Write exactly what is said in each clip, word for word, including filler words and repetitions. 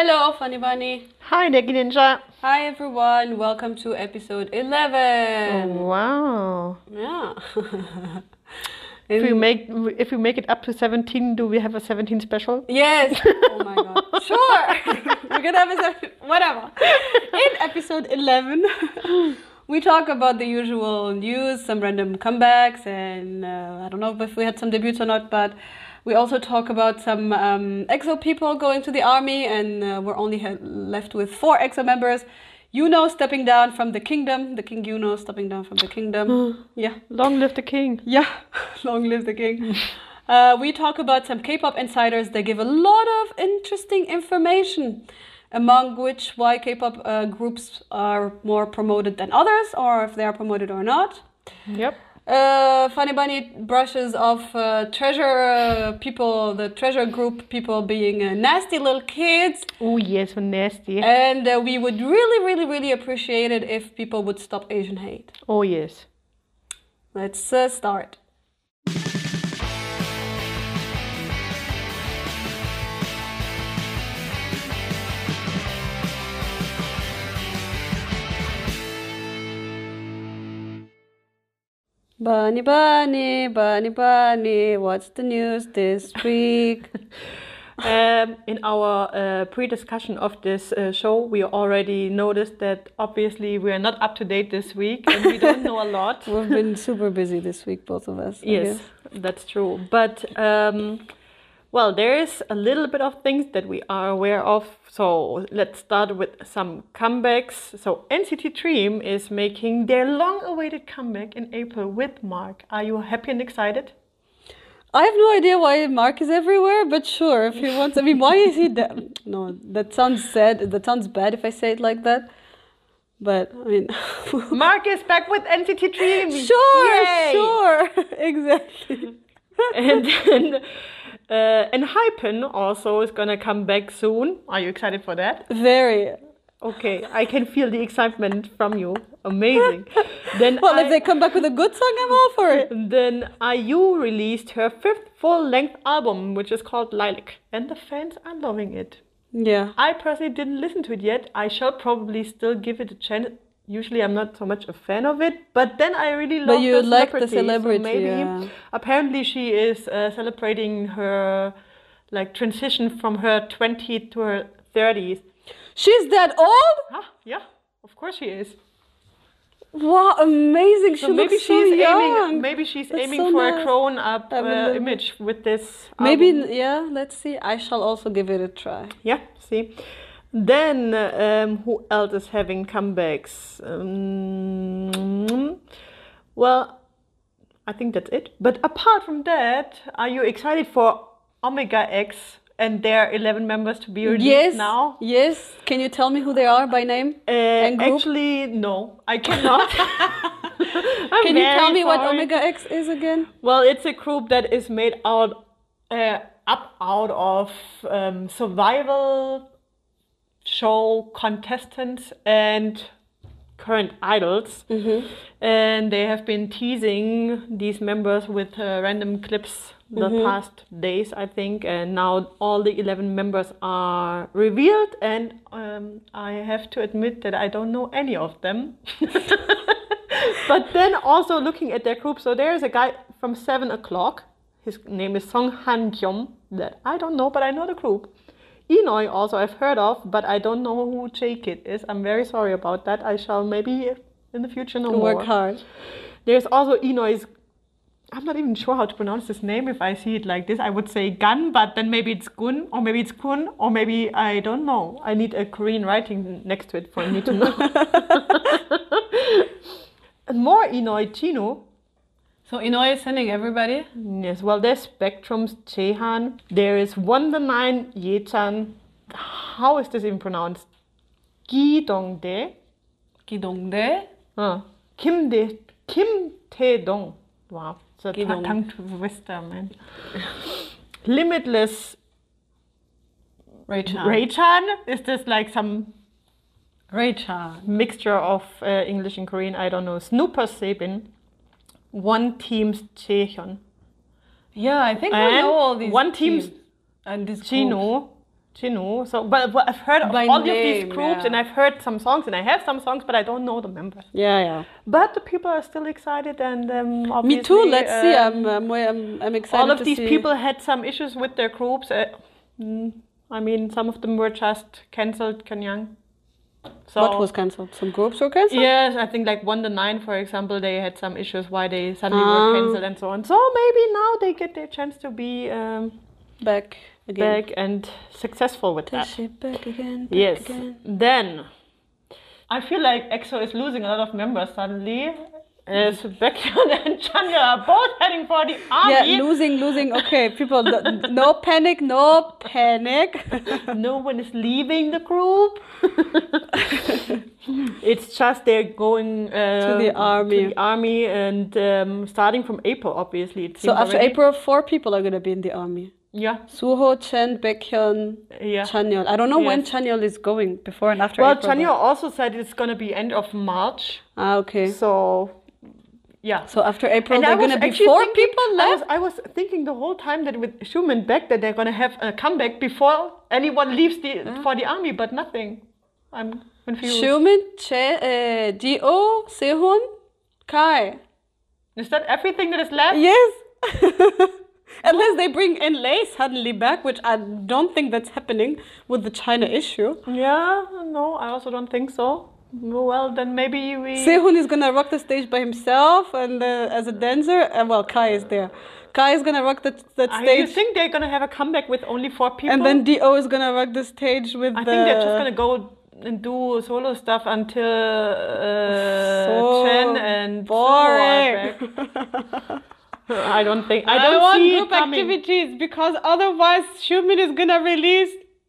Hello, Funny Bunny. Hi, Neki Ninja. Hi, everyone. Welcome to episode eleven. Oh, wow. Yeah. If we make if we make it up to seventeen, do we have a seventeen special? Yes. Oh my god. Sure. We're gonna have a seven, whatever. In episode eleven, we talk about the usual news, some random comebacks, and uh, I don't know if we had some debuts or not, but we also talk about some um, EXO people going to the army, and uh, we're only ha- left with four EXO members. Yuno stepping down from the kingdom. The King Yuno stepping down from the kingdom. Yeah. Long live the king. Yeah. Long live the king. Uh, we talk about some K-pop insiders. They give a lot of interesting information, among which why K-pop uh, groups are more promoted than others, or if they are promoted or not. Yep. Uh, Funny Bunny brushes off uh, treasure uh, people, the treasure group people being uh, nasty little kids. Oh yes, so nasty. And uh, we would really, really, really appreciate it if people would stop Asian hate. Oh yes. Let's uh, start. Bunny, bunny, bunny, bunny, what's the news this week? um, in our uh, pre-discussion of this uh, show, we already noticed that obviously we are not up to date this week and we don't know a lot. We've been super busy this week, both of us. I Yes, guess. that's true. But, um, well, there is a little bit of things that we are aware of. So let's start with some comebacks. So N C T Dream is making their long-awaited comeback in April with Mark. Are you happy and excited? I have no idea why Mark is everywhere, but sure, if he wants. I mean, why is he there? No, that sounds sad. That sounds bad if I say it like that. But, I mean... Mark is back with N C T Dream! Sure, Yay! sure, exactly. And then... Uh, and Hypen also is gonna come back soon. Are you excited for that? Very. Okay, I can feel the excitement from you. Amazing. Then Well, I, if they come back with a good song, I'm all for it. Then I U released her fifth full-length album, which is called Lilac, and the fans are loving it. Yeah. I personally didn't listen to it yet. I shall probably still give it a chance. Usually I'm not so much a fan of it, but then I really love But you the like celebrity. the celebrity, So maybe yeah. apparently she is uh, celebrating her like transition from her twenties to her thirties. She's that old? Ah, yeah, of course she is. Wow, amazing. So she maybe looks she's so young. aiming. Maybe she's That's aiming so for nice. a grown-up I will uh, look- image with this. Maybe, album. yeah, let's see. I shall also give it a try. Yeah. See. Then, um, who else is having comebacks? Um, well, I think that's it. But apart from that, are you excited for Omega X and their eleven members to be released Yes, now? yes. Can you tell me who they are by name Uh, and group? actually, no, I cannot. I'm Can you very tell me what sorry. Omega X is again? Well, it's a group that is made out, uh, up out of um, survival show contestants and current idols, Mm-hmm. and they have been teasing these members with uh, random clips the Mm-hmm. past days, I think, and now all the eleven members are revealed, and um, I have to admit that I don't know any of them. But then also looking at their group, so there's a guy from Seven O'Clock. His name is Song Han Kyom, that I don't know, but I know the group. Inoi also I've heard of, but I don't know who J-Kid is. I'm very sorry about that. I shall maybe in the future know To more. work hard. There's also Inoi's, I'm not even sure how to pronounce this name. If I see it like this, I would say Gun, but then maybe it's Gun, or maybe it's Kun, or maybe I don't know. I need a Korean writing next to it for me to know. And more Inoi, Chino. So Inoi is sending everybody? Yes, well, there's Spectrum's Chehan. There is Wonder Nine Yechan. How is this even pronounced? Gi Dongdae. Kidongdae? Uh, Kim De Kim Tae Dong. Wow, it's a Gi tongue Dong. twister, man. Limitless Raychan. Raychan. Is this like some Raychan. mixture of uh, English and Korean? I don't know. Snooper Sabin. One Team's Chehyun. Yeah, I think I And know all these one team's teams. And this group. Chino. Jinu. So, but, but I've heard of By all of name, these groups, yeah. and I've heard some songs, and I have some songs, but I don't know the members. Yeah, yeah. But the people are still excited, and um, obviously, Me too. Let's um, see. I'm, I'm, I'm, I'm excited. all of to these see. people had some issues with their groups. Uh, mm, I mean, some of them were just cancelled. Kanyang. So, what was cancelled? Some groups were cancelled? yes, I think like One to Nine, for example, they had some issues why they suddenly Ah. were cancelled and so on. So maybe now they get their chance to be um, Back again. back and successful with that. Push it back again. Back Yes. Again. Then I feel like EXO is losing a lot of members suddenly. As Baekhyun and Chanyeol are both heading for the army. Yeah, losing, losing. Okay, people, no, no panic, no panic. No one is leaving the group. It's just they're going uh, To the army. To the army, and um, starting from April, obviously. It So seems after already. April, four people are gonna be in the army. Yeah. Suho, Chen, Baekhyun, Yeah. Chanyeol. I don't know when Yes. Chanyeol is going, before and after Well, April. Chanyeol also said it's gonna be end of March. Ah, okay. So, yeah. So after April, And there I are was gonna be actually four thinking- people I left. was, I was thinking the whole time that with Xiumin back that they're gonna have a comeback before anyone leaves the for the army, but nothing. I'm confused. Xiumin, Che, uh, Dio, Sehun, Kai. Is that everything that is left? Yes. Unless they bring in Lei suddenly back, which I don't think that's happening with the China issue. Yeah, no, I also don't think so. Well, then maybe we. Sehun is gonna rock the stage by himself and uh, as a dancer. Uh, well, Kai is there. Kai is gonna rock that that I stage, think they're gonna have a comeback with only four people. and then Dio is gonna rock the stage with I the. think they're just gonna go and do solo stuff until uh, So Chen and boring. Suho are back. I don't think I I don't want see group it coming. activities because otherwise Xiumin is gonna release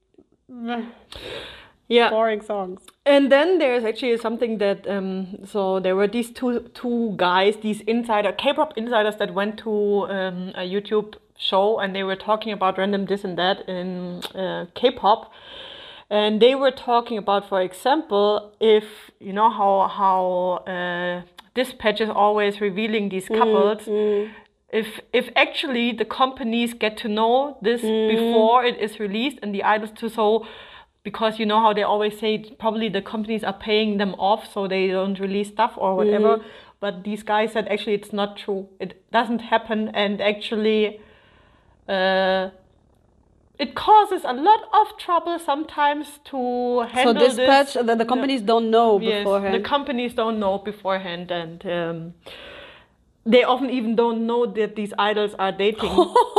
Yeah. boring songs. And then there's actually something that um, so there were these two two guys, these insider K-pop insiders that went to um, a YouTube show and they were talking about random this and that in uh, K-pop, and they were talking about, for example, if you know how how uh, Dispatch is always revealing these couples. If if actually the companies get to know this before it is released and the idols too, so because you know how they always say probably the companies are paying them off so they don't release stuff or whatever. But these guys said actually it's not true. It doesn't happen, and actually uh, it causes a lot of trouble sometimes to So handle Dispatch, this. the, the companies don't know Yes, beforehand. the companies don't know beforehand, and um, they often even don't know that these idols are dating.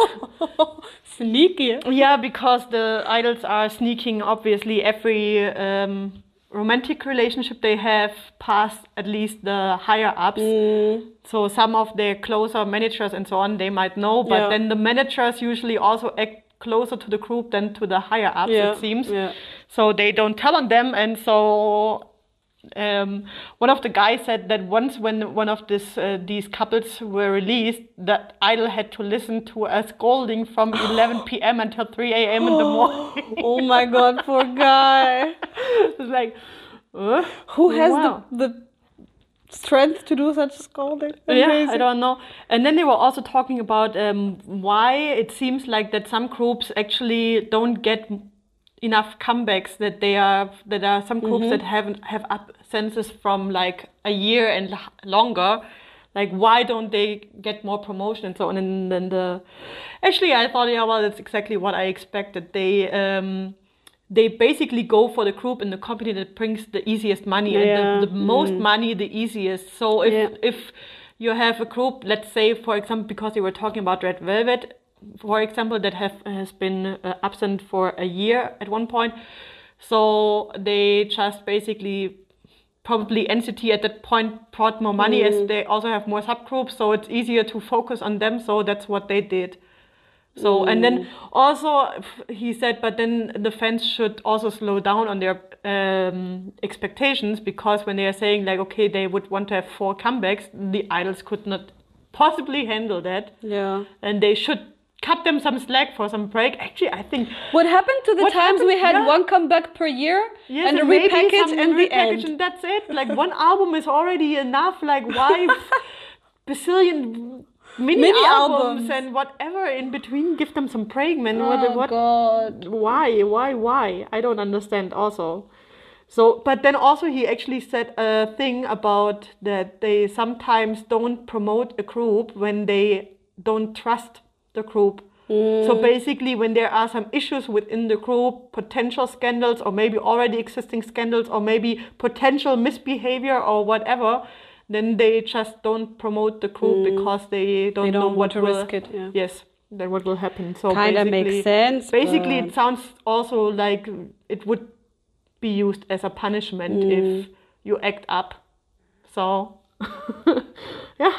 Sneaky. Yeah, because the idols are sneaking obviously every um, romantic relationship they have past at least the higher ups. So some of their closer managers and so on, they might know, but Yeah. then the managers usually also act closer to the group than to the higher ups, Yeah, it seems. yeah. So they don't tell on them, and so um, one of the guys said that once when one of this uh, these couples were released, that idol had to listen to a scolding from eleven p m until three a m in the morning. Oh my god, poor guy. It's like, uh, Who has wow. the, the strength to do such scolding? Yeah, Amazing. I don't know. And then they were also talking about um, why it seems like that some groups actually don't get enough comebacks. That they are that are some groups that haven't have absences from like a year and l- longer. Like, why don't they get more promotion and so on? And then the actually, I thought, yeah, well, that's exactly what I expected. They um, they basically go for the group and the company that brings the easiest money Yeah. and the, the most money, the easiest. So if Yeah. if you have a group, let's say, for example, because you were talking about Red Velvet, for example, that have has been uh, absent for a year at one point, so they just basically probably N C T at that point brought more money as they also have more subgroups, so it's easier to focus on them. So that's what they did. So and then also f- he said, but then the fans should also slow down on their um, expectations, because when they are saying like, okay, they would want to have four comebacks, the idols could not possibly handle that, Yeah. and they should cut them some slack for some break. Actually, I think What happened to the What times we happened- had yeah. one comeback per year yes, and a maybe repackage some and the repackage end? and that's it. Like one album is already enough. Like why bazillion mini, Mini albums, albums. and whatever in between. Give them some praying, man. Oh what, what, God. Why? Why? Why? I don't understand. Also, so but then also he actually said a thing about that they sometimes don't promote a group when they don't trust the group. So basically, when there are some issues within the group, potential scandals, or maybe already existing scandals, or maybe potential misbehavior or whatever, then they just don't promote the group Mm. because they don't, They know don't what want to will, risk it. Yeah. Yes, then what will happen. So Kind of basically, makes sense. basically, but- it sounds also like it would be used as a punishment Mm. if you act up. So, yeah,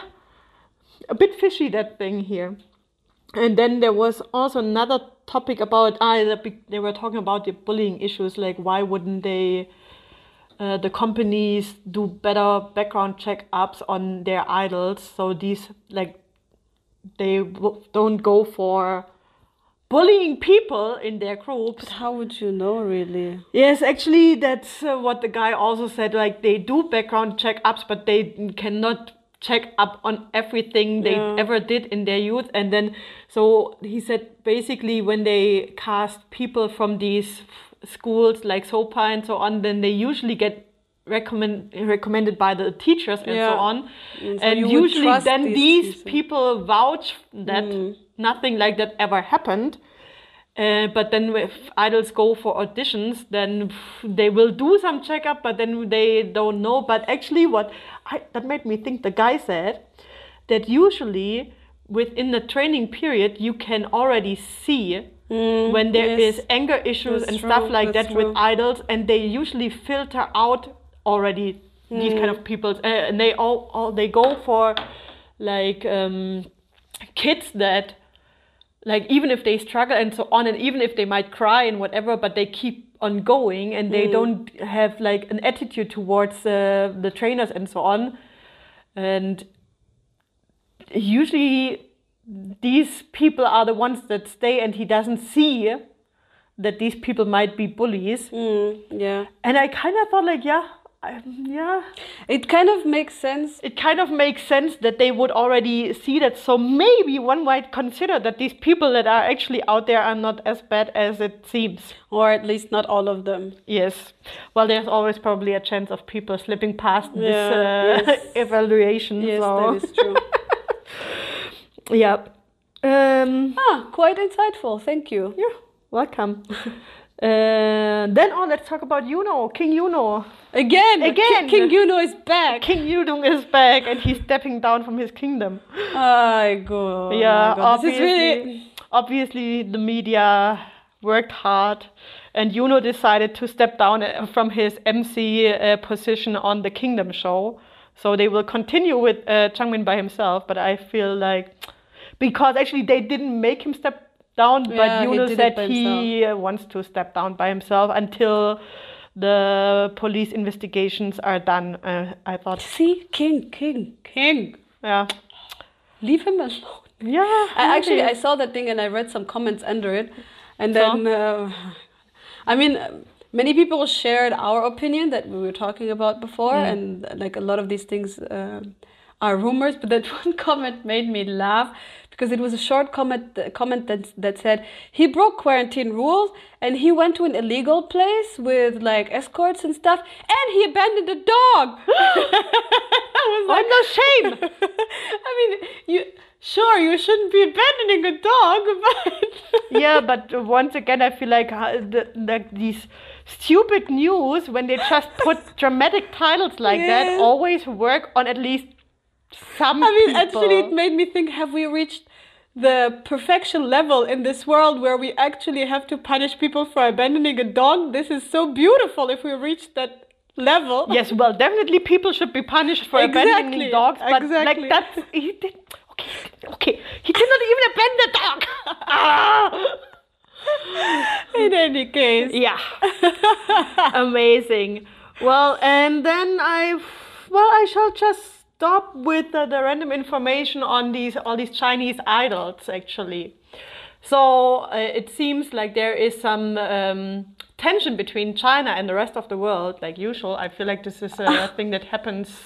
a bit fishy, that thing here. And then there was also another topic about ah, the big- they were talking about the bullying issues, like why wouldn't they, uh, the companies do better background check-ups on their idols, so these like they w- don't go for bullying people in their groups. But how would you know, really? Yes, actually, that's uh, what the guy also said. Like they do background check-ups, but they cannot check up on everything they Yeah. ever did in their youth. And then, so he said basically when they cast people from these f- schools like SOPA and so on, then they usually get recommend recommended by the teachers and Yeah. so on. And so and you would usually trust then these these people. people vouch that Mm. nothing like that ever happened. Uh, but then if idols go for auditions, then pff, they will do some checkup, but then they don't know. But actually what I, that made me think, the guy said that usually within the training period, you can already see Mm, when there yes. is anger issues That's and true, stuff like that's that with true. idols, and they usually filter out already these Mm. kind of people, uh, and they all, all they go for like um, kids that like even if they struggle and so on, and even if they might cry and whatever, but they keep on going and they Mm. don't have like an attitude towards uh, the trainers and so on. And usually these people are the ones that stay, and he doesn't see that these people might be bullies. Mm, yeah. And I kind of thought like, yeah, I, yeah, It kind of makes sense. it kind of makes sense that they would already see that. So maybe one might consider that these people that are actually out there are not as bad as it seems. Or at least not all of them. Yes. Well, there's always probably a chance of people slipping past this Yeah, uh, yes. evaluation. Yes, so. that is true. Yeah. Um, Ah, quite insightful. Thank you. yeah, welcome. uh, then, oh, let's talk about Yuno, King Yuno. Again, Again. King, King Yuno is back. King Yuno is back, and he's stepping down from his kingdom. I go. yeah, Oh my God. This is obviously, really. obviously the media worked hard, and Yuno decided to step down uh, from his M C uh, position on the Kingdom show. So they will continue with uh, Changmin by himself, but I feel like because actually they didn't make him step down, but Yeah, he Yuno did it said by he uh, wants to step down by himself until the police investigations are done. Uh, I thought, See, King, King, King. yeah, Leave him alone. yeah. I actually I maybe. saw that thing and I read some comments under it, and So? then uh, I mean many people shared our opinion that we were talking about before, Mm. and like a lot of these things uh, are rumors. But that one comment made me laugh because it was a short comment comment that that said he broke quarantine rules and he went to an illegal place with like escorts and stuff, and he abandoned a dog. I was Oh, no shame. I mean, you sure you shouldn't be abandoning a dog, but Yeah, but once again, I feel like uh, the, like these stupid news, when they just put dramatic titles like Yeah. that, always work on at least some I mean, people. actually, it made me think: have we reached the perfection level in this world where we actually have to punish people for abandoning a dog? This is so beautiful if we reach that level. Yes, well, definitely people should be punished for abandoning Exactly, dogs, but exactly. like that's he did. Okay, okay, he did not even abandon the dog. Ah! In any case, Yeah. Amazing. Well, and then I, well, I shall just stop with uh, the random information on these all these Chinese idols actually. So uh, it seems like there is some um, tension between China and the rest of the world, like usual. I feel like this is a thing that happens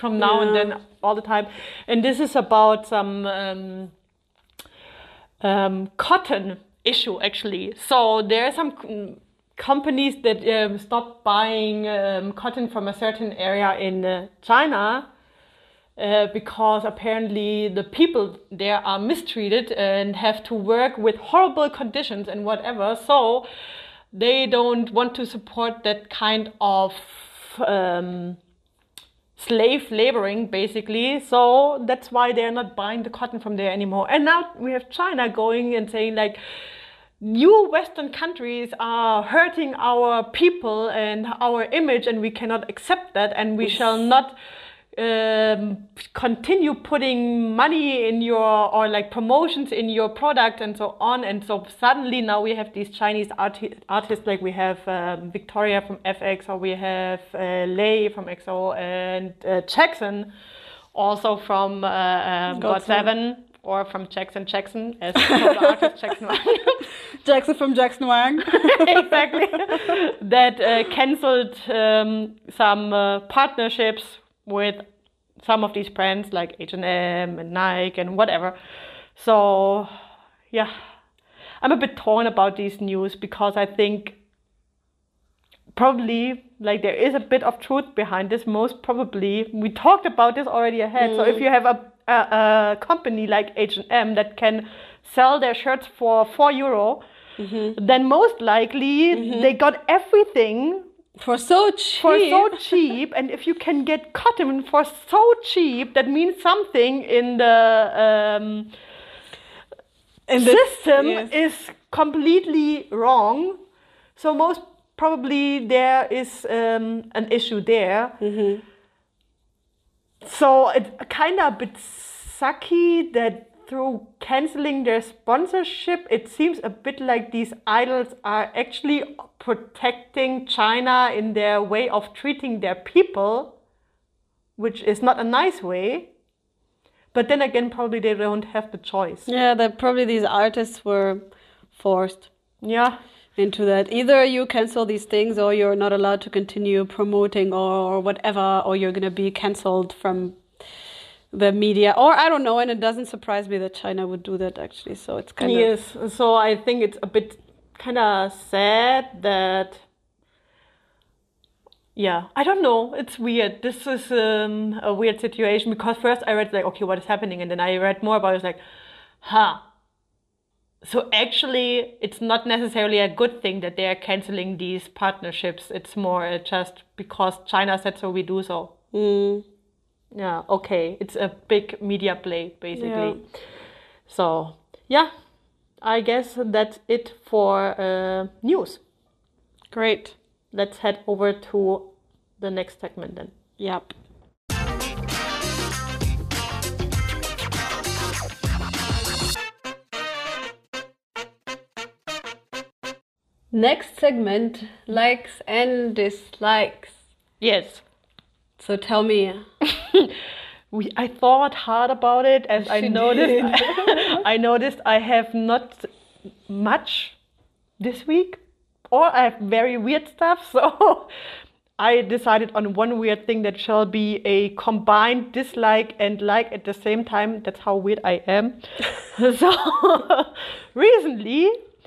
from now and Yeah. then all the time. And this is about some um, um, cotton issue, actually. So there are some c- companies that um, stopped buying um, cotton from a certain area in uh, China uh, because apparently the people there are mistreated and have to work with horrible conditions and whatever. So they don't want to support that kind of um, slave laboring, basically. So that's why they're not buying the cotton from there anymore. And now we have China going and saying like, you Western countries are hurting our people and our image, and we cannot accept that, and we shall not um, continue putting money in your, or like promotions in your product and so on. And so suddenly now we have these Chinese arti- artists, like we have um, Victoria from F X, or we have uh, Lei from X O, and uh, Jackson also from uh, um, God God Seven, or from Jackson Jackson, as from the artist Jackson Wang. Jackson from Jackson Wang. Exactly. That uh, cancelled um, some uh, partnerships with some of these brands like H and M and Nike and whatever. So, yeah, I'm a bit torn about these news because I think probably like there is a bit of truth behind this. Most probably, we talked about this already ahead. Mm. So if you have a, a, a company like H and M that can sell their shirts for four euro, mm-hmm. then most likely mm-hmm. they got everything for so cheap. For so cheap, and if you can get cotton for so cheap, that means something in the um, in the system yes. is completely wrong. So most probably there is um, an issue there. Mm-hmm. So it's kind of a bit sucky that through canceling their sponsorship, it seems a bit like these idols are actually protecting China in their way of treating their people, which is not a nice way. But then again, probably they don't have the choice. Yeah, that probably these artists were forced. Yeah. Into that. Either you cancel these things or you're not allowed to continue promoting or whatever, or you're going to be cancelled from the media, or I don't know, and it doesn't surprise me that China would do that actually. So it's kind yes. of yes. So I think it's a bit kind of sad that, yeah, I don't know. It's weird. This is um, a weird situation because first I read like, okay, what is happening, and then I read more about it. It's like, huh. So actually, it's not necessarily a good thing that they are canceling these partnerships. It's more just because China said so, we do so. Mm. Yeah, okay. It's a big media play, basically. Yeah. So, yeah, I guess that's it for uh, news. Great. Let's head over to the next segment then. Yep. Next segment, likes and dislikes. Yes. So tell me. we, I thought hard about it, as I noticed. I noticed I have not much this week, or I have very weird stuff. So I decided on one weird thing that shall be a combined dislike and like at the same time. That's how weird I am. So recently,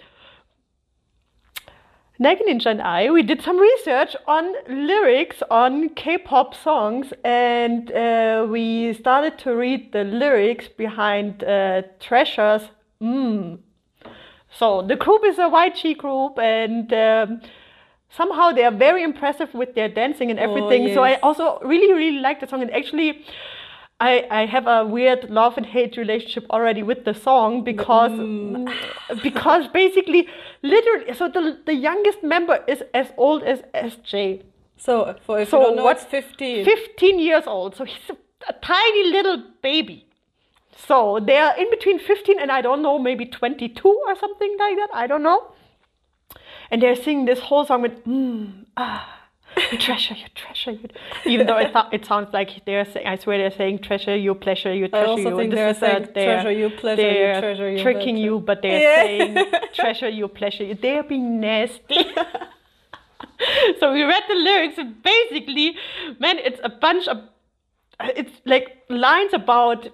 Nike Ninja and I, we did some research on lyrics on K-pop songs, and uh, we started to read the lyrics behind uh, Treasure's Mmm. So the group is a Y G group, and um, somehow they are very impressive with their dancing and everything. Oh, yes. So I also really, really like the song, and actually I, I have a weird love and hate relationship already with the song because mm. because basically, literally, so the the youngest member is as old as S J. So, for if so you don't know, what's fifteen. fifteen years old. So he's a, a tiny little baby. So they are in between fifteen and I don't know, maybe twenty-two or something like that. I don't know. And they're singing this whole song with mm, ah. treasure you, treasure you. Even though it, th- it sounds like they're saying, I swear they're saying treasure you, pleasure you, treasure I also you. Think this they're is saying a, they're, treasure you, pleasure they're you, treasure you. tricking you, but they're yeah. saying treasure you, pleasure you. They're being nasty. So we read the lyrics and basically, man, it's a bunch of it's like lines about,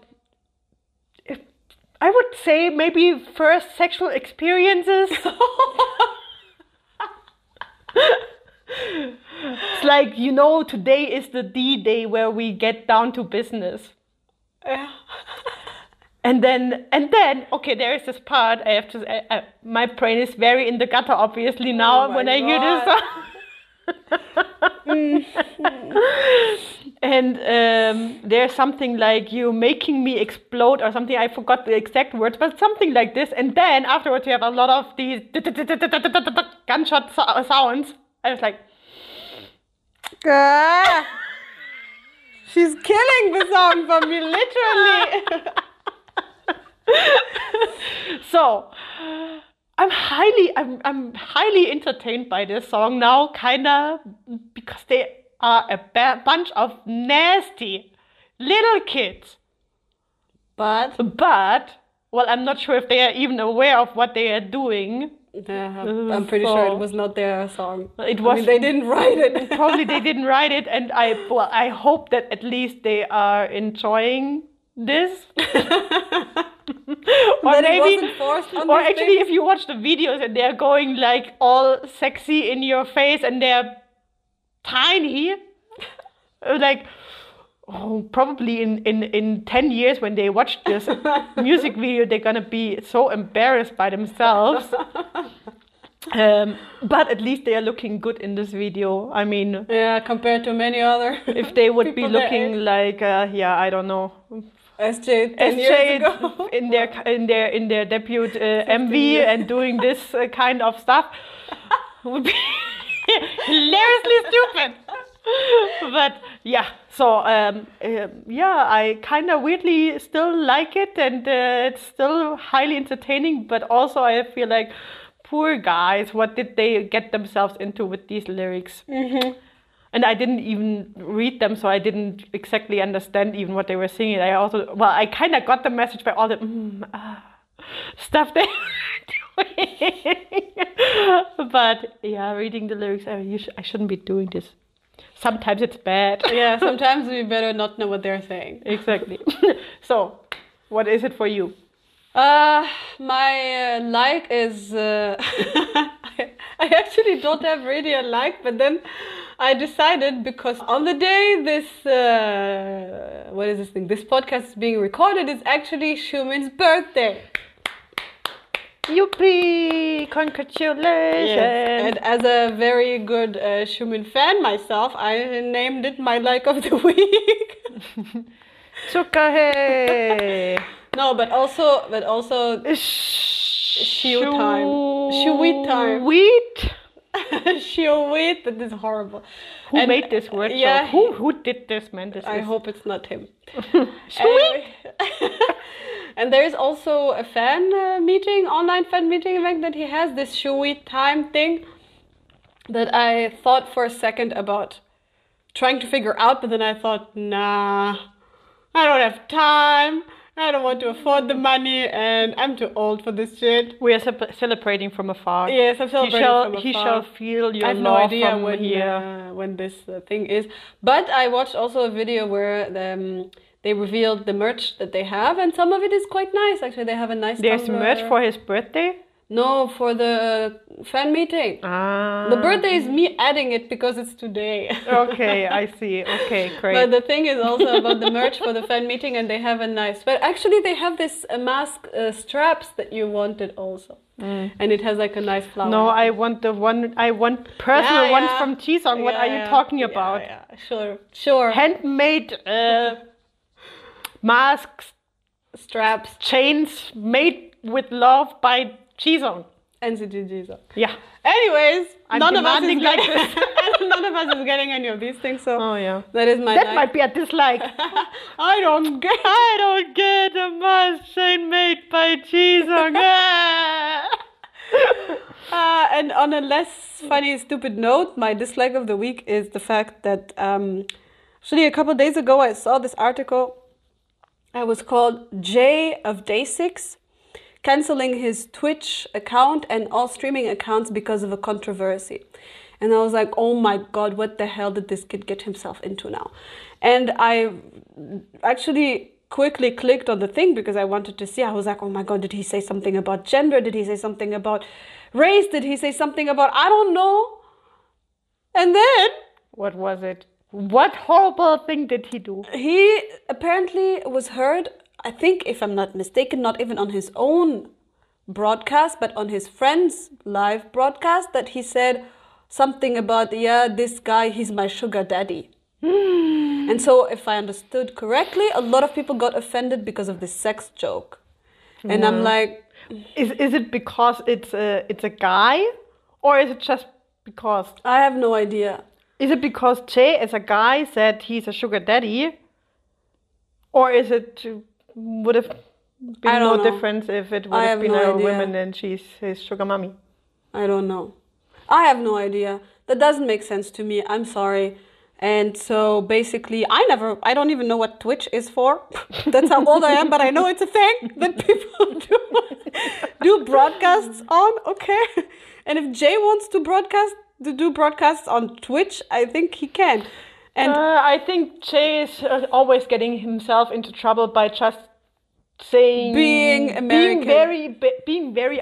I would say maybe first sexual experiences. It's like, you know, today is the D-Day where we get down to business. Yeah. And then, and then, okay, there is this part. I have to. I, I, my brain is very in the gutter, obviously now Oh when I my hear this. And um, there's something like you making me explode or something. I forgot the exact words, but something like this. And then afterwards, you have a lot of these gunshot so- sounds. I was like, Ah, she's killing the song for me, literally. So I'm highly I'm I'm highly entertained by this song now, kinda, because they are a ba- bunch of nasty little kids. But But well, I'm not sure if they are even aware of what they are doing. yeah, I'm pretty sure So- it was not their song. It I was mean, they didn't write it. Probably they didn't write it, and I well, I hope that at least they are enjoying this. Or That it maybe, wasn't forced on or these actually, things. if you watch the videos and they're going like all sexy in your face and they're tiny, like, oh, probably in, in, in ten years when they watch this music video, they're gonna be so embarrassed by themselves. Um, but at least they are looking good in this video. I mean, Yeah, compared to many other. if they would be people their looking age. like, uh, yeah, I don't know, S J ten S years J ago. in their in their in their debut uh, M V and doing this uh, kind of stuff would be hilariously stupid. But yeah, so um, uh, yeah, I kind of weirdly still like it, and uh, it's still highly entertaining. But also, I feel like, poor guys, what did they get themselves into with these lyrics? Mm-hmm. And I didn't even read them, so I didn't exactly understand even what they were singing. I also, well, I kind of got the message by all the mm, ah, stuff they were doing. But yeah, reading the lyrics, I, you sh- I shouldn't be doing this. Sometimes it's bad. Yeah, sometimes we better not know what they're saying. Exactly. So, what is it for you? Uh, my uh, like is uh, I, I actually don't have really a like, but then I decided, because on the day this uh, what is this thing? This podcast is being recorded, it's actually Shumin's birthday. Yuppie! Congratulations! And as a very good uh, Shumin fan myself, I named it my like of the week. Zuckerhey! No, but also, but also, Shiu time. Shiuit time. Wheat? Shiuit, that is horrible. Who And, made this word? yeah, so? Who who did this, man? This I is... hope it's not him. Sweet. Anyway. And there is also a fan uh, meeting, online fan meeting event that he has, this Shiuit time thing, that I thought for a second about trying to figure out, but then I thought, nah, I don't have time. I don't want to afford the money, and I'm too old for this shit. We are ce- celebrating from afar. Yes, I'm He celebrating shall from afar. he shall feel your I have no love idea from when here. uh, when this uh, thing is, but I watched also a video where the, um, they revealed the merch that they have, and some of it is quite nice. Actually, they have a nice. There's tumbler. merch for his birthday. No, for the fan meeting. Ah. The birthday is me adding it because it's today. Okay, I see. Okay, great. But the thing is also about the merch for the fan meeting, and they have a nice. But actually, they have this uh, mask uh, straps that you wanted also, Mm. and it has like a nice flower. No, I want the one. I want personal Yeah, ones yeah. from Jisung. What Yeah, are you yeah. talking Yeah, about? Yeah, sure, sure. Handmade uh, masks, Straps, chains made with love by Jisung. N C T G. Yeah. Anyways, I'm none of us is demanding like getting, none of us is getting any of these things. So Oh yeah. that is my. That like. might be a dislike. I don't get. I don't get a mask chain made by Jisung. Uh, and on a less funny, stupid note, my dislike of the week is the fact that um, actually a couple days ago I saw this article. It was called Jay of Day six canceling his Twitch account and all streaming accounts because of a controversy. And I was like, oh my God, what the hell did this kid get himself into now? And I actually quickly clicked on the thing because I wanted to see. I was like, oh my God, did he say something about gender? Did he say something about race? Did he say something about, I don't know. And then... What was it? What horrible thing did he do? He apparently was heard, I think, if I'm not mistaken, not even on his own broadcast, but on his friend's live broadcast, that he said something about, yeah, this guy, he's my sugar daddy. And so, if I understood correctly, a lot of people got offended because of this sex joke. And yeah. I'm like... Is is it because it's a, it's a guy? Or is it just because... I have no idea. Is it because Jay, as a guy, said he's a sugar daddy? Or is it... Would have been no know. difference if it would I have been no a idea. woman and she's his sugar mommy? I don't know. I have no idea. That doesn't make sense to me. I'm sorry. And so basically, I never, I don't even know what Twitch is for. That's how old I am, but I know it's a thing that people do, do broadcasts on. Okay. And if Jay wants to broadcast, to do broadcasts on Twitch, I think he can. And uh, I think Jay is uh, always getting himself into trouble by just saying, being American, being very, be, being very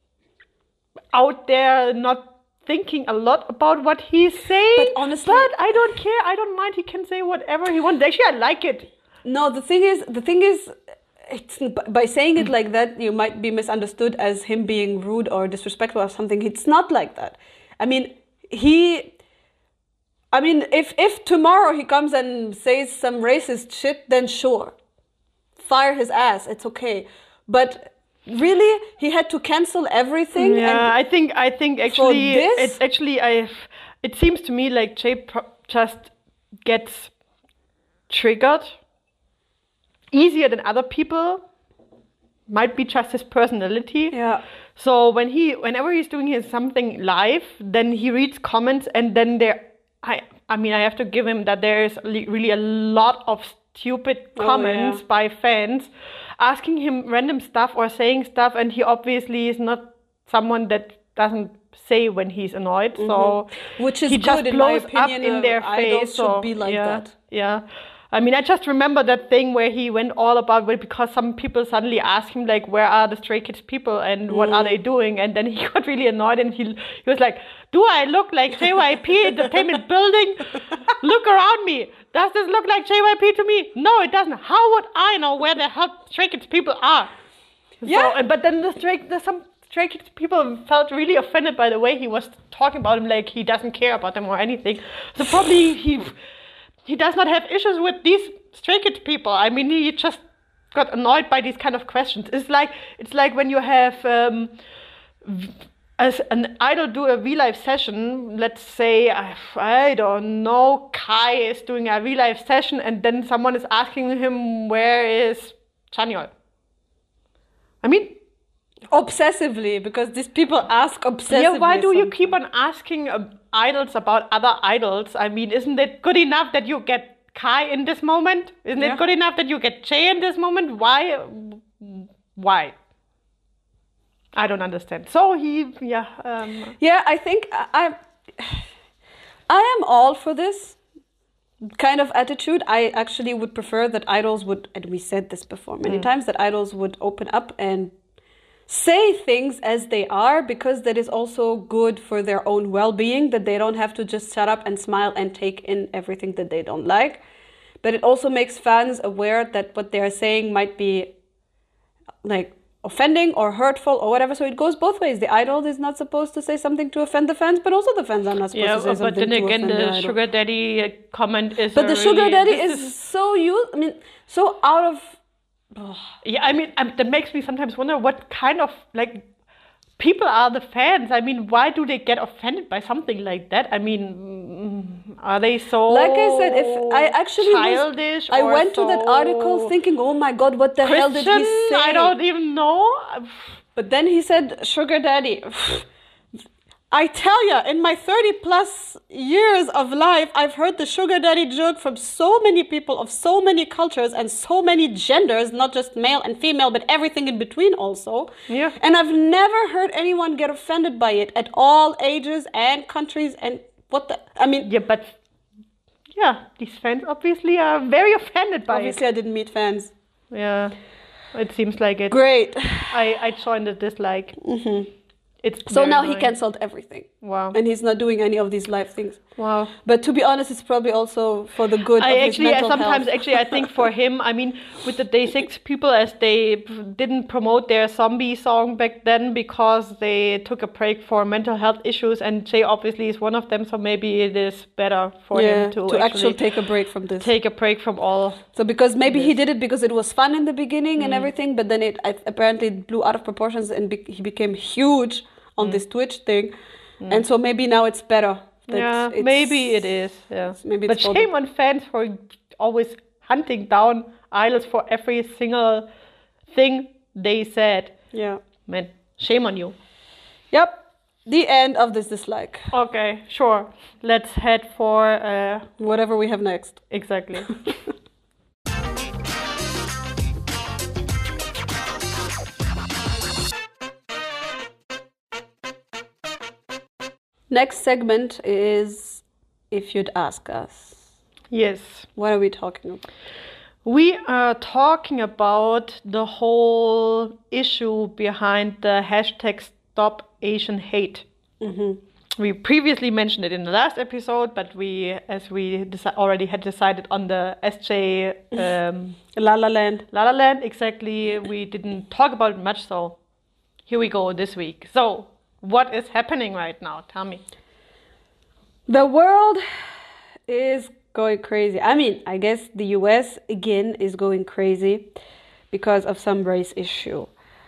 out there, not thinking a lot about what he's saying. But honestly, but I don't care. I don't mind. He can say whatever he wants. Actually, I like it. No, the thing is, the thing is, it's by saying it like that, you might be misunderstood as him being rude or disrespectful or something. It's not like that. I mean, he. I mean, if if tomorrow he comes and says some racist shit, then sure, fire his ass. It's okay, but. Really, he had to cancel everything. Yeah, and I think I think actually it's actually I. It seems to me like Jay pro- just gets triggered easier than other people. Might be just his personality. Yeah. So when he, whenever he's doing his something live, then he reads comments, and then there, I, I mean, I have to give him that there is really a lot of stupid comments oh, yeah. by fans. Asking him random stuff or saying stuff, and he obviously is not someone that doesn't say when he's annoyed. Mm-hmm. So which is he good, just in blows my opinion, up in their face. Should so be like yeah, that. Yeah. I mean, I just remember that thing where he went all about it because some people suddenly asked him like, "Where are the Stray Kids people and what mm. are they doing?" And then he got really annoyed and he he was like, "Do I look like J Y P Entertainment Building? Look around me. Does this look like J Y P to me? No, it doesn't. How would I know where the hell Stray Kids people are?" Yeah. So, but then the Stray, there's some Stray Kids people felt really offended by the way he was talking about him, like he doesn't care about them or anything. So probably he he does not have issues with these Stray Kids people. I mean, he just got annoyed by these kind of questions. It's like it's like when you have um, as an idol do a V-Live session. Let's say I, I don't know, Kai is doing a V-Live session, and then someone is asking him, "Where is Chanyeol?" I mean, obsessively, because these people ask obsessively. Yeah, why do you keep on asking uh, idols about other idols? I mean, isn't it good enough that you get Kai in this moment? Isn't yeah. it good enough that you get Jay in this moment? Why? Why? I don't understand. So he, yeah. Um, yeah, I think I, I am all for this kind of attitude. I actually would prefer that idols would, and we said this before many mm. times, that idols would open up and say things as they are, because that is also good for their own well-being, that they don't have to just shut up and smile and take in everything that they don't like. But it also makes fans aware that what they're saying might be like offending or hurtful or whatever. So it goes both ways. The idol is not supposed to say something to offend the fans, but also the fans are not supposed yeah, to say something to offend the Yeah, but then again, the, the sugar daddy comment is But the really, sugar daddy is, is so used, I mean, so out of... Oh. Yeah, I mean, um, that makes me sometimes wonder what kind of, like, people are the fans. I mean, why do they get offended by something like that? I mean, are they so like I said, if I actually childish? Was, I went so to that article thinking, oh my God, what the Christian? hell did he say? I don't even know. But then he said, sugar daddy. I tell you, in my thirty plus years of life, I've heard the sugar daddy joke from so many people of so many cultures and so many genders, not just male and female, but everything in between also. Yeah. And I've never heard anyone get offended by it at all ages and countries. And what the? I mean, Yeah, but yeah, these fans obviously are very offended by obviously I didn't meet fans. it. Yeah, it seems like it. Great. I, I joined the dislike. Mm-hmm. It's So very now he annoying. cancelled everything. Wow. And he's not doing any of these live things. Wow. But to be honest, it's probably also for the good I of his actually, I mental sometimes health. actually, I think for him, I mean, with the Day Six people, as they p- didn't promote their zombie song back then because they took a break for mental health issues, and Jay obviously is one of them. So maybe it is better for yeah, him to, to actually actually take a break from this. take a break from all. So because maybe he did it because it was fun in the beginning and everything, but then it I, apparently blew out of proportions and be, he became huge on this Twitch thing. And so maybe now it's better. that Yeah, it's- maybe it is. Yeah, maybe but it's for the- shame on fans for always hunting down idols for every single thing they said. Yeah. Man, shame on you. Yep. The end of this dislike. Okay, sure. Let's head for uh, Whatever we have next. exactly. Next segment is If You'd Ask Us. Yes. What are we talking about? We are talking about the whole issue behind the hashtag Stop Asian Hate. We previously mentioned it in the last episode, but we, as we deci- already had decided on the S J um, La La Land. La La Land, exactly, we didn't talk about it much, so here we go this week. So, what is happening right now? Tell me. The world is going crazy. I mean, I guess the U S again is going crazy because of some race issue.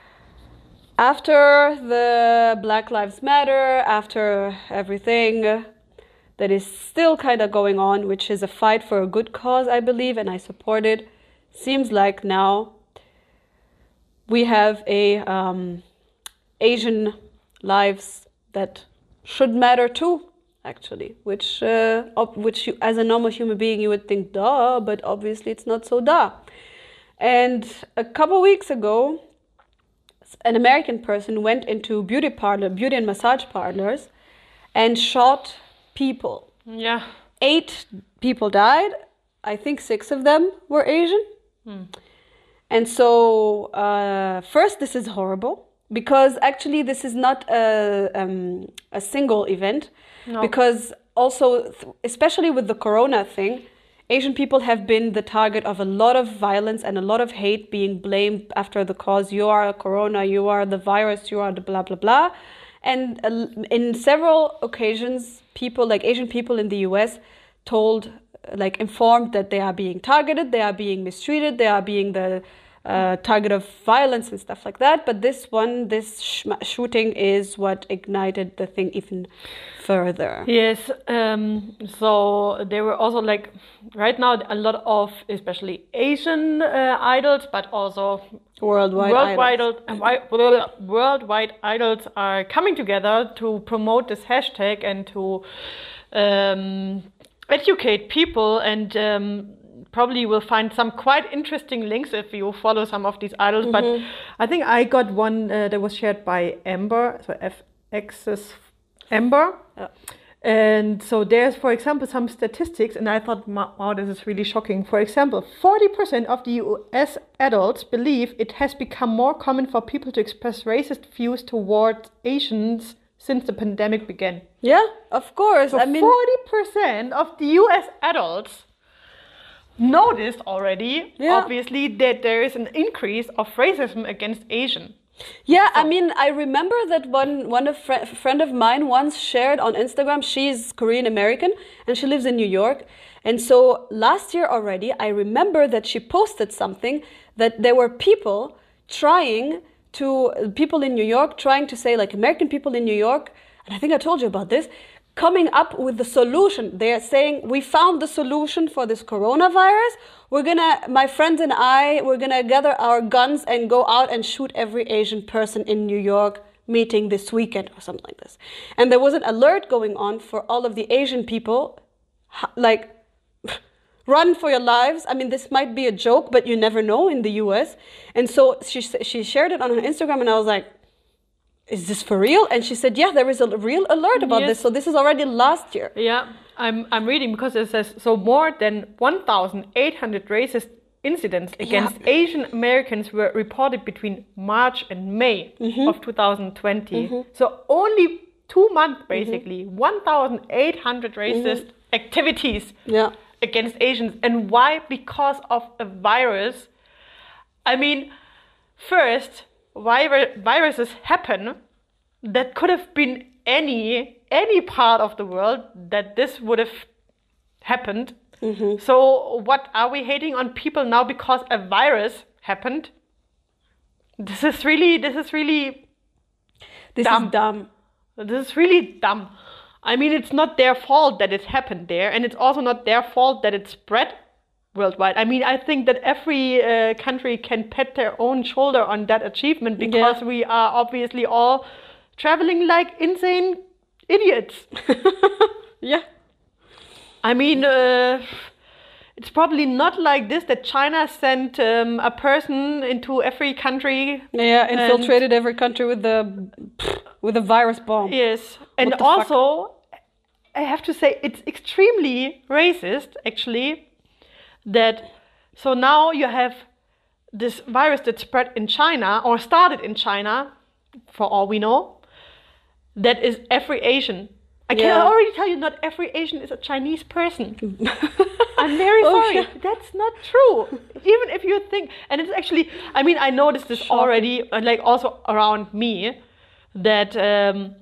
After the Black Lives Matter, after everything that is still kind of going on, which is a fight for a good cause, I believe, and I support it, seems like now we have a um, Asian lives that should matter too, actually, which uh, ob- which you, as a normal human being you would think duh, but obviously it's not so duh. And a couple weeks ago, an American person went into beauty parlor, beauty and massage parlors, and shot people. Yeah. Eight people died. I think six of them were Asian. And so, uh, first, this is horrible because actually this is not a um, a single event. No. Because also, th- especially with the Corona thing, Asian people have been the target of a lot of violence and a lot of hate, being blamed after the cause. You are a Corona, you are the virus, you are the blah, blah, blah. And uh, in several occasions, people, like Asian people in the U S, told, like informed that they are being targeted, they are being mistreated, they are being the uh, target of violence and stuff like that. But this one, this sh- shooting is what ignited the thing even further. Yes, um, so there were also like right now a lot of especially Asian uh, idols, but also Worldwide, worldwide, idols. uh, wi- worldwide idols are coming together to promote this hashtag and to um, educate people, and um, probably you will find some quite interesting links if you follow some of these idols. But I think I got one uh, that was shared by Amber, so F X's Amber. Yeah. And so there's, for example, some statistics, and I thought, "Ma- wow, this is really shocking. For example, forty percent of the U S adults believe it has become more common for people to express racist views towards Asians since the pandemic began. Yeah, of course. So I mean, forty percent of the U S adults noticed already, Yeah. obviously, that there is an increase of racism against Asian. yeah, I mean, I remember that one one a fr- friend of mine once shared on Instagram. She's Korean American and she lives in New York. And so last year already, I remember that she posted something that there were people trying to people in New York trying to say, like, American people in New York, and I think I told you about this, coming up with the solution. They are saying, we found the solution for this coronavirus. We're gonna, my friends and I, we're gonna gather our guns and go out and shoot every Asian person in New York meeting this weekend or something like this. And there was an alert going on for all of the Asian people, ha- like, run for your lives. I mean, this might be a joke, but you never know in the U S. And so she she shared it on her Instagram, and I was like, is this for real? And she said, yeah, there is a real alert about Yes. this. So this is already last year. Yeah, I'm I'm reading because it says so more than one thousand eight hundred racist incidents against Yeah. Asian Americans were reported between March and May Mm-hmm. of two thousand twenty. So only two months, basically, one thousand eight hundred racist activities Yeah. against Asians. And why? Because of a virus. I mean, first, vir- viruses happen. That could have been any any part of the world that this would have happened. So what are we hating on people now because a virus happened? This is really this is really This Dumb. is dumb. this is really dumb. I mean, it's not their fault that it happened there, and it's also not their fault that it spread worldwide. I mean, I think that every uh, country can pat their own shoulder on that achievement because Yeah. we are obviously all traveling like insane idiots. Yeah. I mean, uh, it's probably not like this that China sent um, a person into every country. Yeah, infiltrated every country with the with a virus bomb. Yes, and What the fuck? also, I have to say, it's extremely racist, actually, that so now you have this virus that spread in China or started in China, for all we know, that is every Asian. I can Yeah. already tell you, not every Asian is a Chinese person. I'm very Oh, sorry. yeah. That's not true. Even if you think, and it's actually, I mean, I noticed this Shocking. already, uh, like also around me, that um,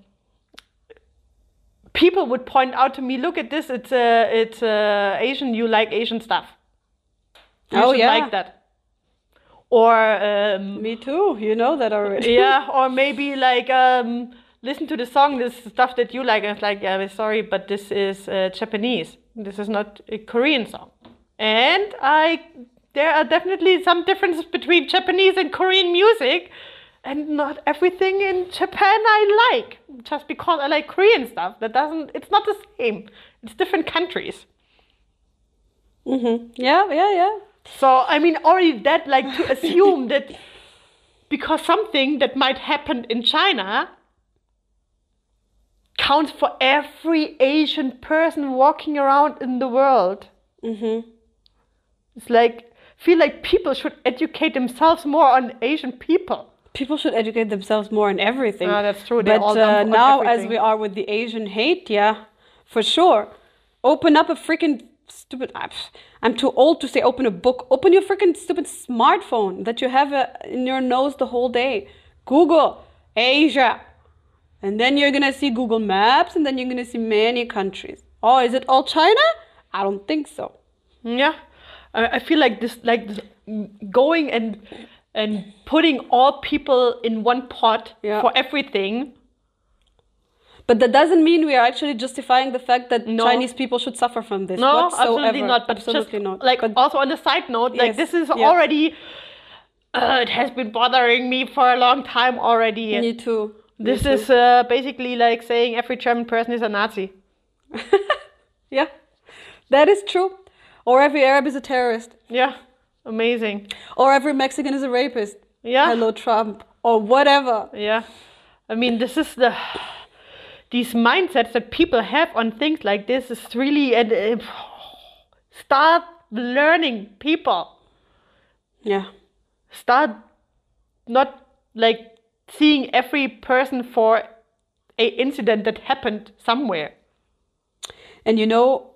people would point out to me, look at this, it's uh, it's uh, Asian, you like Asian stuff. You Oh, should yeah. like that. Or um, Me too. You know that already. yeah, or maybe like um, listen to the song, this stuff that you like. And it's like, yeah, sorry, but this is uh, Japanese. This is not a Korean song. And I, there are definitely some differences between Japanese and Korean music, and not everything in Japan I like. Just because I like Korean stuff, that doesn't. It's not the same. It's different countries. Mm-hmm. Yeah, yeah, yeah. So, I mean, already that, like, to assume that because something that might happen in China counts for every Asian person walking around in the world. Mm-hmm. It's like, feel like people should educate themselves more on Asian people. People should educate themselves more on everything. Ah, that's true. They're But all uh, dumb on now, as everything. we are with the Asian hate, yeah, for sure. Open up a freaking stupid. ah, pff, I'm too old to say open a book. Open your freaking stupid smartphone that you have uh, in your nose the whole day. Google Asia. And then you're going to see Google Maps, and then you're going to see many countries. Oh, is it all China? I don't think so. Yeah, I, I feel like this, like this, mm, going and and putting all people in one pot Yeah. for everything. But that doesn't mean we are actually justifying the fact that No. Chinese people should suffer from this. No, whatsoever. absolutely not. But absolutely just, not. Like But also on a side note, like Yes, this is yeah. already. Uh, it has been bothering me for a long time already. me too. Me This too. is uh, basically like saying every German person is a Nazi. Yeah, that is true. Or every Arab is a terrorist. Yeah, amazing. Or every Mexican is a rapist. Yeah, Hello, Trump. Or whatever. yeah. I mean, this is the these mindsets that people have on things like this is really and uh, start learning people. Yeah. Start not like seeing every person for a incident that happened somewhere. And you know,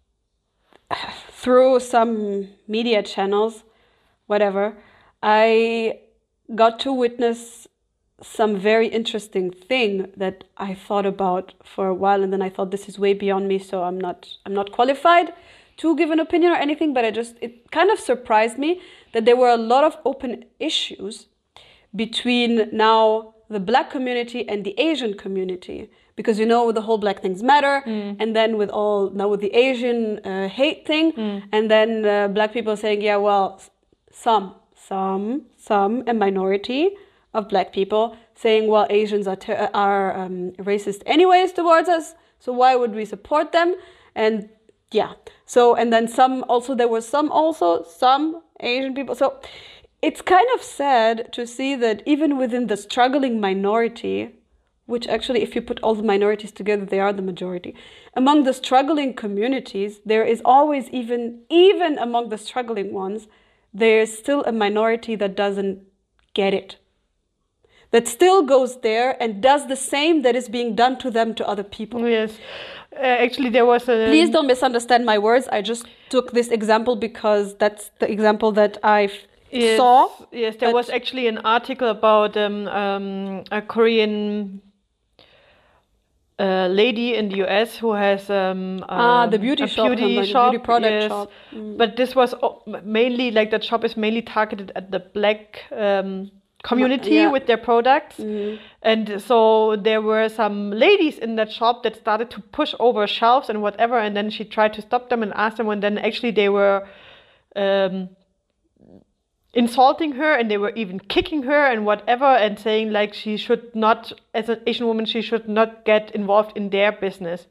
through some media channels, whatever, I got to witness some very interesting thing that I thought about for a while, and then I thought this is way beyond me, so I'm not I'm not qualified to give an opinion or anything, but I just it kind of surprised me that there were a lot of open issues between now the Black community and the Asian community, because you know, with the whole Black Things Matter, Mm. and then with all now with the Asian uh, hate thing, Mm. and then uh, Black people saying, yeah, well, s- some, some, some, a minority of Black people saying, well, Asians are ter- are um, racist anyways towards us, so why would we support them? And yeah, so and then some also there were some also some Asian people. So it's kind of sad to see that even within the struggling minority which actually, if you put all the minorities together, they are the majority. Among the struggling communities, there is always, even, even among the struggling ones, there's still a minority that doesn't get it. That still goes there and does the same that is being done to them to other people. Yes. Uh, actually, there was a... Please don't misunderstand my words. I just took this example because that's the example that I yes, saw. Yes, there was actually an article about um, um, a Korean uh, lady in the U S who has um, ah, um, the beauty a shop, beauty, like shop, beauty product yes. shop. Mm. But this was mainly, like that shop is mainly targeted at the black um, community yeah. with their products. Mm. And so there were some ladies in that shop that started to push over shelves and whatever, and then she tried to stop them and ask them, and then actually they were um, insulting her, and they were even kicking her and whatever, and saying like she should not, as an Asian woman, she should not get involved in their business.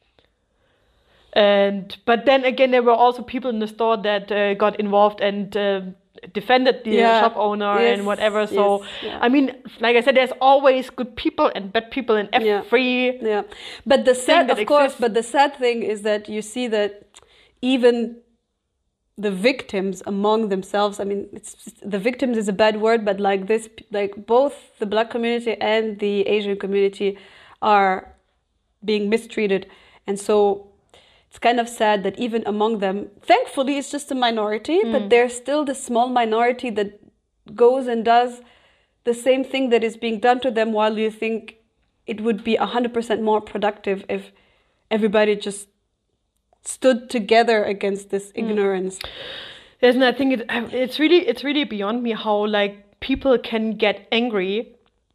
And but then again, there were also people in the store that uh, got involved and uh, defended the yeah. shop owner yes. and whatever. So yes. yeah. I mean, like I said, there's always good people and bad people in every yeah. yeah. But the sad, of exists. course, but the sad thing is that you see that even the victims among themselves, I mean, it's the victims is a bad word, but like this, like both the black community and the Asian community are being mistreated, and so it's kind of sad that even among them, thankfully, it's just a minority, mm. but there's still the small minority that goes and does the same thing that is being done to them, while you think it would be one hundred percent more productive if everybody just stood together against this ignorance. Mm. Yes, and I think it, it's really it's really beyond me how like people can get angry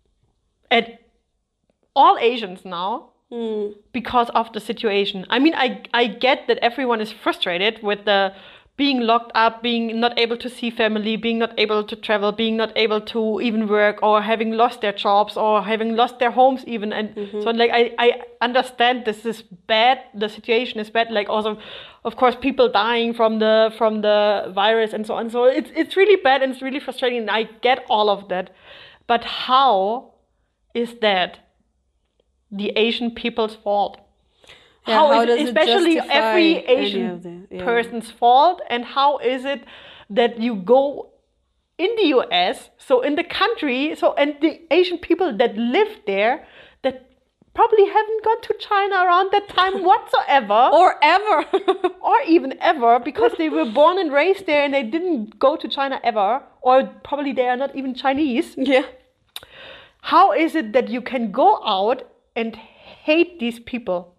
at all Asians now. Mm. Because of the situation. I mean, I I get that everyone is frustrated with the being locked up, being not able to see family, being not able to travel, being not able to even work, or having lost their jobs, or having lost their homes even. And mm-hmm. so like I, I understand this is bad, the situation is bad, like also of course people dying from the from the virus and so on. So it's it's really bad and it's really frustrating, and I get all of that. But how is that the Asian people's fault? Yeah, how, how is does it especially it every Asian the, yeah. person's fault? And how is it that you go in the U S, so in the country, so and the Asian people that live there, that probably haven't gone to China around that time whatsoever, or ever, or even ever, because they were born and raised there and they didn't go to China ever, or probably they are not even Chinese. Yeah. How is it that you can go out and hate these people?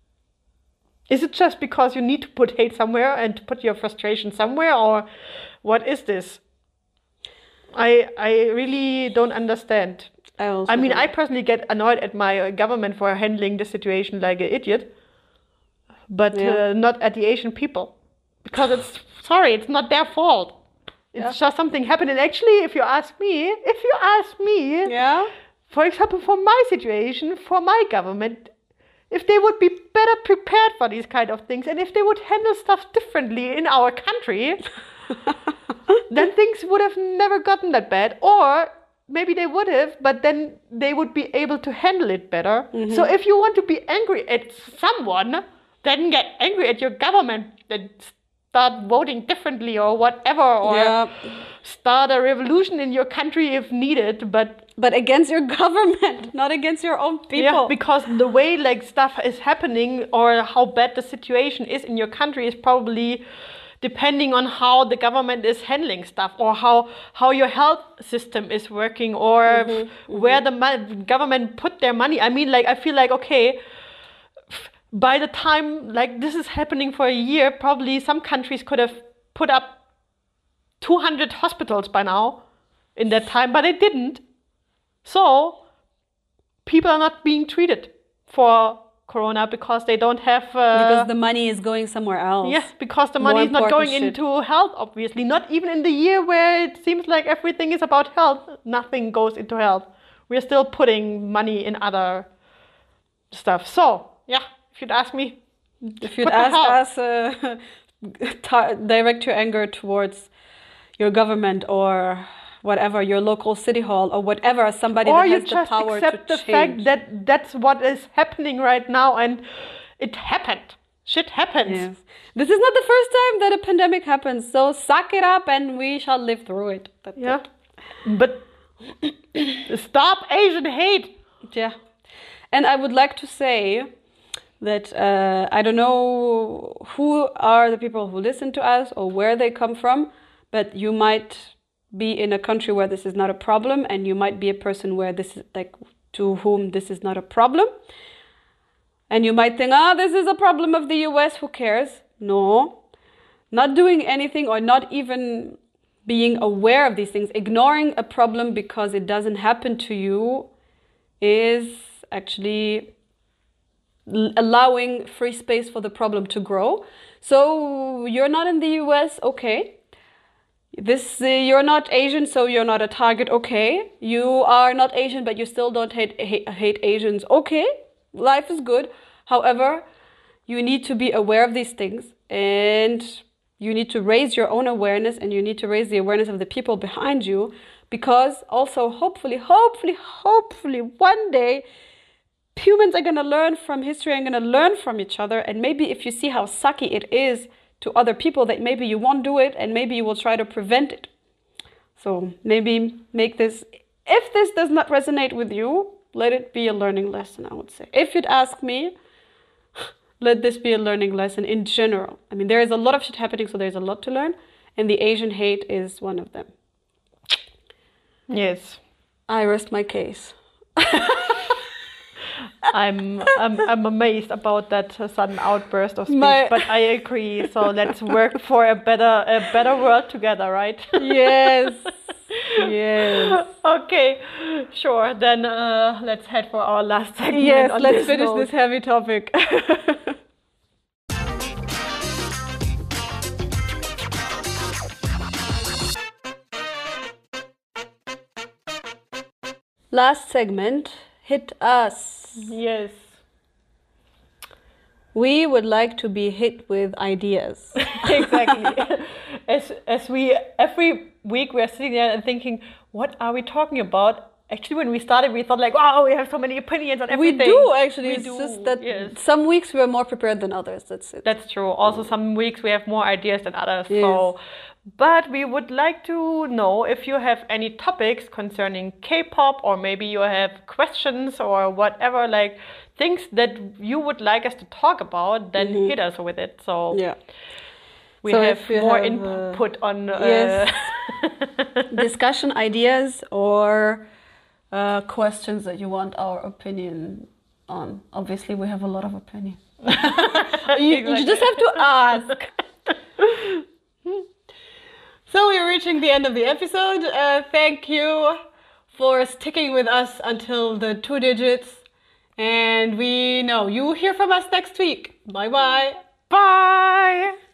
Is it just because you need to put hate somewhere and to put your frustration somewhere, or what is this? I I really don't understand. I, also I mean, don't. I personally get annoyed at my government for handling the situation like an idiot, but yeah. uh, not at the Asian people, because it's sorry, it's not their fault. It's yeah. just something happened. And actually, if you ask me, if you ask me, yeah. for example, for my situation, for my government, if they would be better prepared for these kind of things, and if they would handle stuff differently in our country, then things would have never gotten that bad. Or maybe they would have, but then they would be able to handle it better. Mm-hmm. So if you want to be angry at someone, then get angry at your government, then start voting differently or whatever, or yeah. start a revolution in your country if needed, but but against your government, not against your own people. Yeah, because the way like stuff is happening, or how bad the situation is in your country, is probably depending on how the government is handling stuff, or how how your health system is working, or mm-hmm, where mm-hmm. the mo- government put their money. I mean, like I feel like okay, by the time like this is happening for a year, probably some countries could have put up two hundred hospitals by now in that time, but they didn't. So people are not being treated for corona because they don't have uh, because the money is going somewhere else. Yes, because the money More is not going shit. into health, obviously. Not even in the year where it seems like everything is about health, nothing goes into health. We're still putting money in other stuff. So yeah, if you'd ask me, if you'd ask us, uh, t- direct your anger towards your government or whatever, your local city hall or whatever, somebody Or that you has just the power accept to the change. fact that that's what is happening right now, and it happened. Shit happens. Yes. This is not the first time that a pandemic happens, so suck it up and we shall live through it. That's Yeah. it. But stop Asian hate. Yeah. And I would like to say that uh, I don't know who are the people who listen to us or where they come from, but you might be in a country where this is not a problem, and you might be a person where this is like to whom this is not a problem. And you might think, ah, oh, this is a problem of the U S, who cares? No. Not doing anything or not even being aware of these things, ignoring a problem because it doesn't happen to you, is actually allowing free space for the problem to grow. So you're not in the U S, okay. This uh, you're not Asian, so you're not a target, okay. You are not Asian, but you still don't hate hate, hate Asians, okay. Life is good. However, you need to be aware of these things, and you need to raise your own awareness, and you need to raise the awareness of the people behind you, because also hopefully, hopefully, hopefully one day humans are going to learn from history and going to learn from each other. And maybe if you see how sucky it is to other people, that maybe you won't do it, and maybe you will try to prevent it. So maybe make this, if this does not resonate with you, let it be a learning lesson, I would say. If you'd ask me, let this be a learning lesson in general. I mean, there is a lot of shit happening, so there's a lot to learn, and the Asian hate is one of them. Yes. I rest my case. I'm, I'm I'm amazed about that uh, sudden outburst of speech, My- but I agree. So let's work for a better a better world together, right? Yes. Yes. Okay, sure. Then uh, let's head for our last segment. Yes, on let's this finish note. this heavy topic. Last segment, hit us. Yes. We would like to be hit with ideas. Exactly. as as we every week we are sitting there and thinking, what are we talking about? Actually, when we started, we thought like, wow, we have so many opinions on We everything. do actually. We It's do, just that yes. some weeks we are more prepared than others. That's it. That's true. Also, some weeks we have more ideas than others. Yes. So, but we would like to know if you have any topics concerning K-pop, or maybe you have questions or whatever, like things that you would like us to talk about. Then Mhm. hit us with it. So Yeah. we So have if you more have, input on. Uh, yes. Discussion ideas or uh, questions that you want our opinion on. Obviously, we have a lot of opinion. you, you just have to ask. So we're reaching the end of the episode. Uh, thank you for sticking with us until the two digits. And we know you will hear from us next week. Bye bye. Bye.